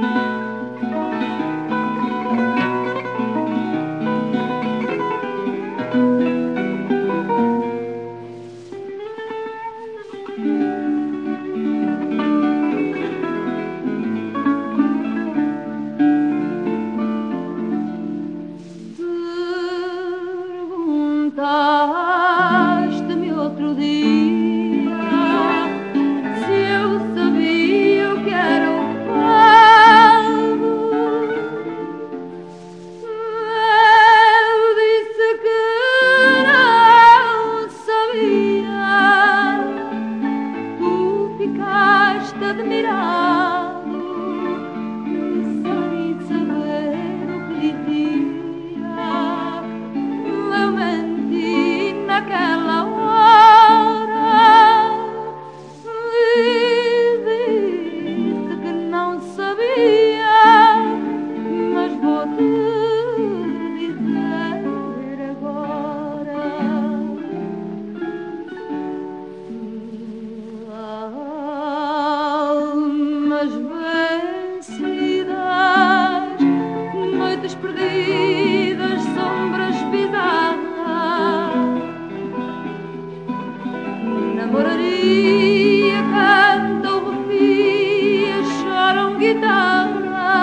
Perguntaste-me outro dia se eu sabia o que era o fado. Eu disse que não sabia. Tu ficaste admirado sem saber o que dizia. Eu menti naquela hora e disse que não sabia, mas vou-te dizer agora. Almas vencidas, noites perdidas, sombras bizarras, namoraria, cantam, refias, choram guitarra,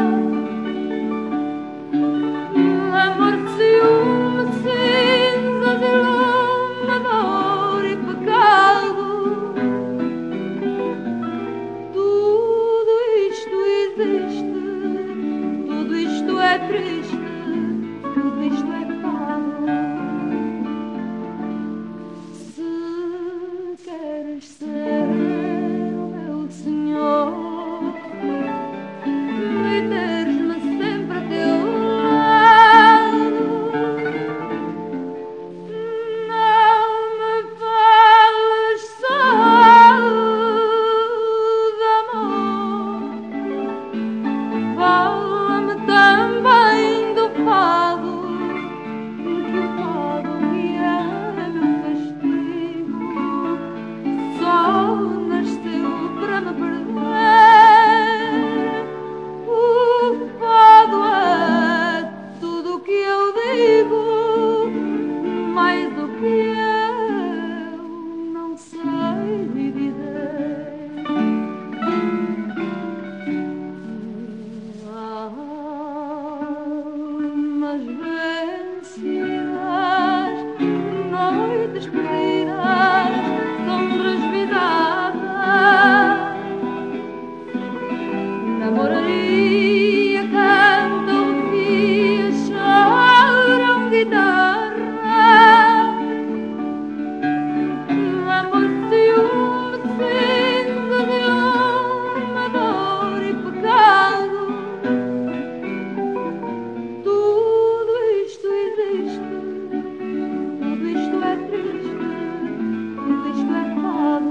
amor, ciúme, cinzas, iluminador e pecado. Tudo isto existe, tudo isto é triste, tudo isto é fado. Se queres ser o meu senhor e teres-me sempre a teu lado, não me fales só de amor, fala-me também do fado, que o fado que é meu castigo só nasceu para me perder. O fado é tudo o que eu digo, mais do que eu não sei dizer. Almas vencidas, noites perdidas, sombras bizarras, namoraria, cantam, refias, choram guitarra, amor, ciúme, cinza, iluminador e pecado. Tudo isto existe, tudo isto é triste, tudo isto é fado.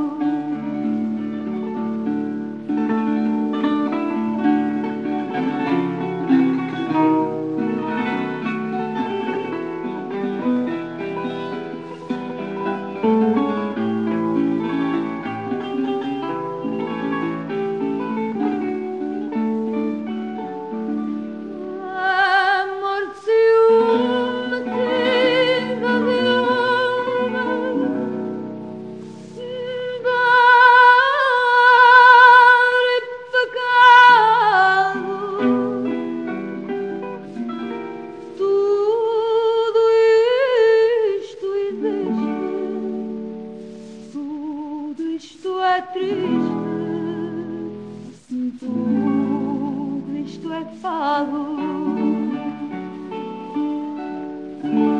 Amor, ciúme, cinza, dor e pecado. Tudo isto existe, tudo isto é triste, tudo isto é fado.